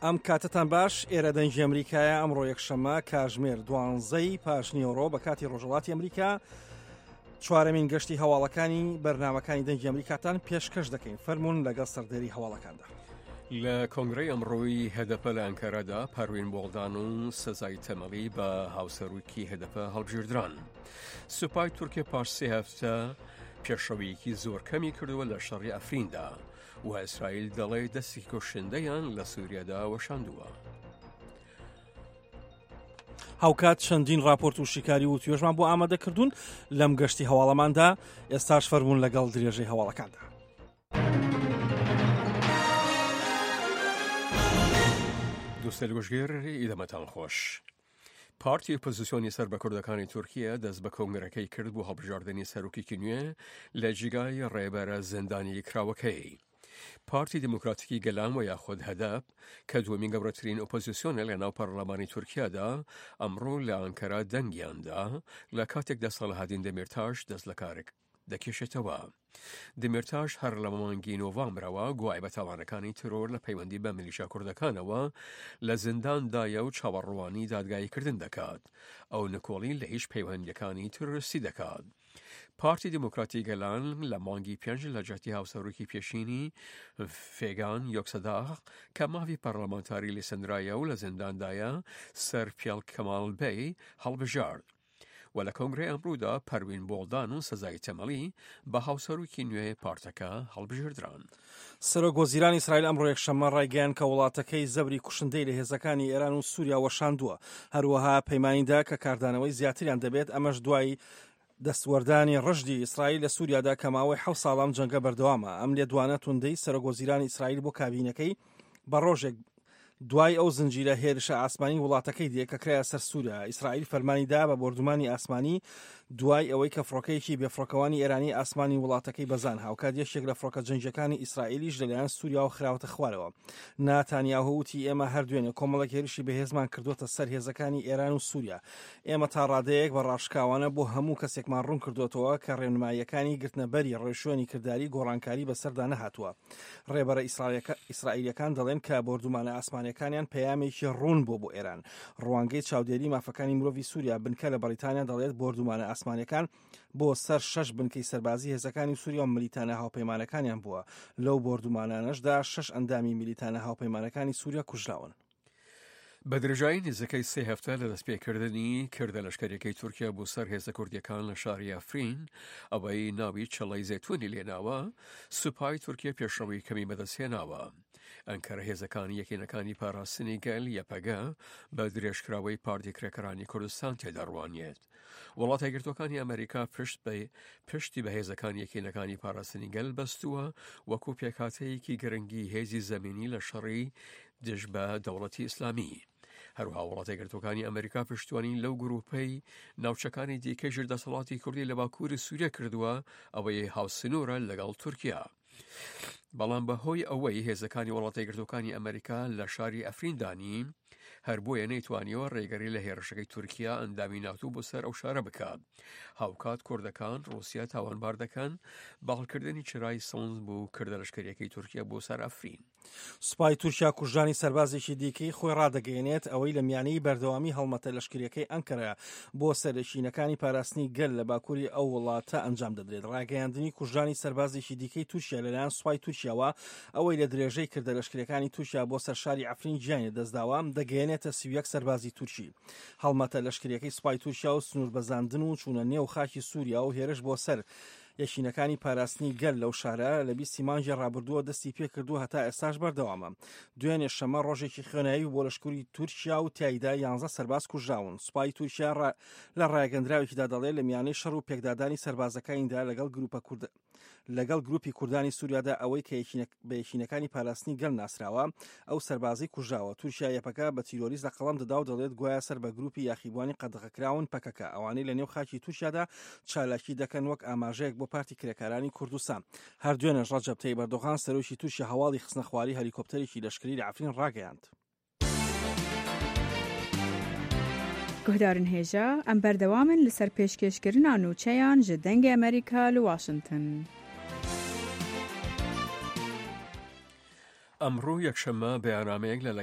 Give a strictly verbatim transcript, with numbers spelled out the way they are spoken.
ئەم کاتتان باش ئێرە دەنجی ئەمریکایە ئەمڕۆ یەکشەممە کاتژمێر دوانزەی پاشنیەوەڕۆ بە کاتی ڕۆژهەڵاتی ئەمریکا چوارەمین گەشتی هەواڵەکانی بەرنامەکانی دەنجی ئەمریکاتان پێشکەش دەکەین. فەرمونون لەگەڵ سەردێری هەواڵەکاندا. لە کۆنگرەی ئەمڕۆی هەدەپە لە ئەنکارەدا پەروین بۆڵدان و سزای تەمەڵی بە هاوسەرۆکی هەدەپە هەڵبژێردران. سوپای تورکیا پاش سێ هەفتە پێشەوەیەکی زۆر کەمی کردووە لە شەڕی ئەفریندا و ئیسرائیل دەڵێ دەستی کوشندەیان لە سووریادا وەشاندووە. هاوکات چەندین راپۆرت و شیکاری و توێژمان بۆ ئامادەکردوون لەم گەشتی هەواڵەماندا. ئێستاش فەرمونون لەگەڵ درێژەی هەواڵەکاندا. دووسێ گوشگێر ئیدەمەتان خۆش. پارتی ئۆپۆزیسیۆنی سەر بە کوردەکانی تورکیا دەست بە کۆنگرەکەی کرد بۆ هەڵبژاردننی سەرۆکێکی نوێ لە جیگای ڕێبەرە زیندانی کراوەکەی. پارتی دموکراتیکی گەلان و یاخود هەدەپ کە دووەمین گەورەترین ئۆپۆزیسیۆنە لە ناو پەرلەمانی تورکیادا ئەمڕۆ لە ئەنکارا دەنگیاندا لە کاتێکدا سەلاحەدین دەمیرتاش دەست لە کارێک دەکێشێتەوە. دەمیرتاش هەر لە مانگی نۆڤامبرەوە گوای بە تاوانەکانی ترۆر لە پەیوەندی بە میلیشیا کوردەکانەوە لە زینداندایە و چاوەڕوانی دادگاییکردن دەکات. ئەو نکۆڵی لە هیچ پەیوەندیەکانی تروریستی دەکات. پارتی دموکراتی گەلان لە مانگی پێنج لە جەتی هاوسەرۆکی پێشینی فێگان یۆکسەداغ کە ماوی پەرلەمانتاری لێسەندرایە و لە زینداندایە سەر پیاڵ کەماڵ بەی هەڵبژارد. و لە کۆنگرەی ئەمڕۆدا پەروین بۆڵدان و سزای تەمەڵی بە هاوسەرۆکی نوێ پارتەکە هەڵبژێردران. سەرۆک وەزیرانی ئیسرائیل ئەمڕۆ یەکشەممە ڕایگەیاند کە وڵاتەکەی زەبری کوشندەی لە هێزەکانی ئێران و سووریا وەشاندووە. هەروەها پەیمانیدا کە کاردانەوەی زیاتریان دەبێت، ئەمەش دوای دەستوەردانی ڕژدی ئیسرائیل لە سووریادا کە ماوەی حەوت ساڵام جەنگە بەردەوامە. ئەم لێدوانە توندەی سەرۆک وەزیرانی ئیسرائیل بۆ کابینەکەی بە ڕۆژێک دوای ئەو زنجیرە هێرشە ئاسمانی وڵاتەکەی دێ کە کرایە سەر سووریا. ئیسرائیل فەرمانیدا بە بردومانی ئاسمانی دوای ئەوەی کە فڕۆکەیەکی بێفڕۆکەوانی ئێرانی ئاسمانی وڵاتەکەی بەزان هاوکات یەکێک لە فڕۆکە جەنگیەکانی ئیسرائیلیش لەلایەن سووریا و خراوەتە خوارەوە. ناتانیاهو وتی ئێمە هەردوێنێ کۆمەڵێک هێرشی بەهێزمان کردوتە سەر هێزەکانی ئێران و سووریا. ئێمە تا ڕادەیەک بە ڕاشکاوانە بۆ هەموو کەسێکمان ڕوون کردوتەوە کە ڕێنماییەکانی گرتنەبەری ڕێشوێنی کردداری گۆڕانکاری بەسەردا نەهاتووە. ڕێبەرە ئیسرائیلیەکان دەڵێن کە بردومانە ئاسمانیەکانیان پەیامێکی ڕوون بۆ بۆ ئێران. ڕوانگەی چاودێری مافەکانی مرۆڤی سووریا بنکە لە بەریتانیا دەڵێت بردومانە ئاسمانیەکان بۆ سەر شەش بنکەی سەربازی هێزەکانی سووریا و ملیتانە هاوپەیمانەکانیان بووە. لەو بردومانانەشدا شەش ئەندامی میلیتانە هاوپەیمانەکانی سووریا کوژراون. بە درێژایی نزەکەی سێ هەفتە لە دەستپێکردنی کردە لەشکرەکەی تورکیا بۆ سەر هێزە کوردیەکان لە شاری ئەفرین، ئەوەی ناوی چڵەی زەیتونی لێناوە، سوپای تورکیا پێشەوەی کەمی بەدەستهێناوە. ئەنکەرە هێزەکانی یەکێنەکانی پاراستنی گەل یەپەگە بە درێژکراوەی پارتی کرێکەرانی کوردستان تێدا ڕوانیێت. وڵاتە یەکگرتووەکانی ئەمریکا پشت بە پشتی بە هێزەکانی یەکێنەکانی پاراستنی گەل بەستووە وەکو پێکهاتەیەکی گرنگی هێزی زەمینی لە شەڕی دژ بە دەوڵەتی ئیسلامی. هەروها وڵاتە یەکگرتووەکانی ئەمریکا پشتوانی لەو گروپەی ناوچەکانی دیکەی دەسەڵاتی کوردی لە باکووری سووریا کردووە، ئەوەی هاوسنوورە لەگەڵ تورکیا. بەڵام بەهۆی ئەوەی هێزەکانی وڵاتە یەکگرتووەکانی ئەمریکا لە شاری ئەفریندانی هەر بۆیە نەیتوانیەوە ڕێگەری لە هێرشەکەی تورکیا ئەندامی ناتوو بۆ سەر ئەو شارە بکات. هاوکات کوردەکان ڕووسیا تاوانبار دەکەن باڵکردنی چرای سەونز بوو کردە لەشکرەکەی تورکیا بۆ سەر ئەفرین. سوپای تورکیا کوژانی سەربازێکی دیکەی خۆی ڕادەگەیەنێت ئەوەی لە میانەی بەردەوامی هەڵمەتە لەشکرەکەی ئەنکەرە بۆ سەرنشینەکانی پاراستنی گەل لە باکووری ئەو وڵاتە ئەنجام دەدرێت. ڕاگەیاندنی کوژانی سەربازێکی دیکەی تورکیا لەلایەن سوپای تورکیاوە ئەوەی لە درێژەی کردە لەشکرەکانی تورکیا بۆ سەر شاری ئەفرین گیانی دەستداوە دەگەیەنێتە سیویەک سەربازی تورکی. هەڵمەتە لەشکرەکەی سوپای تورکیا و سنوور بەزاندن و چوونە نێو خاکی سووریا و هێرش بۆ سەر یەکینەکانی پاراستنی گەل لەو شارە لە بیستی مانگی ڕابردووە دەستی پێ کردو هەتا ئێستاش بەردەوامە. دوێنێ شەمە ڕۆژێکی خوێنایی بۆ لەشکوری تورکیا و تایدا یانزە سەرباز کوژراون. سوپای تورکیا لە ڕاگەندراوێکیدا دەڵێت لە میانەی شەڕ و پێکدادانی سەربازەکانیدا لەگەڵ گروپە کورد لەگەڵ گروپی کوردانی سووریادا ئەوەی کە بە یەکینەکانی پاراستنی گەل ناسراوە ئەو سەربازی کوژراوە. تورکیا یەپەکە بە تیرۆریست لە قەڵەم دەدا و دەڵێت گوایە سەر بە گروپی یاخیبوانی قەدەغەکراون پەکەکە ئەوانەی لە نێو خاکی تورکیادا چالاکی دەکەن وەک ئاماژەیەک بۆ پارتی کرێکارانی کوردستان. هەردوێنێ ڕەجەب تەیب ئەردۆغان سەرۆکی تووشی هەواڵی خستنەخواری هەلیکۆپتەرێکی لەشکری لە ئەفرین ڕاگەیاند. گوهدارن هێژە ئەم بەردەوامن لەسەر پێشکەشکردنا نوچەیان ji dengê ئەمریکا لە واشنگتن. ئەمڕۆ یەکشەممە بەیاننامەیەک لە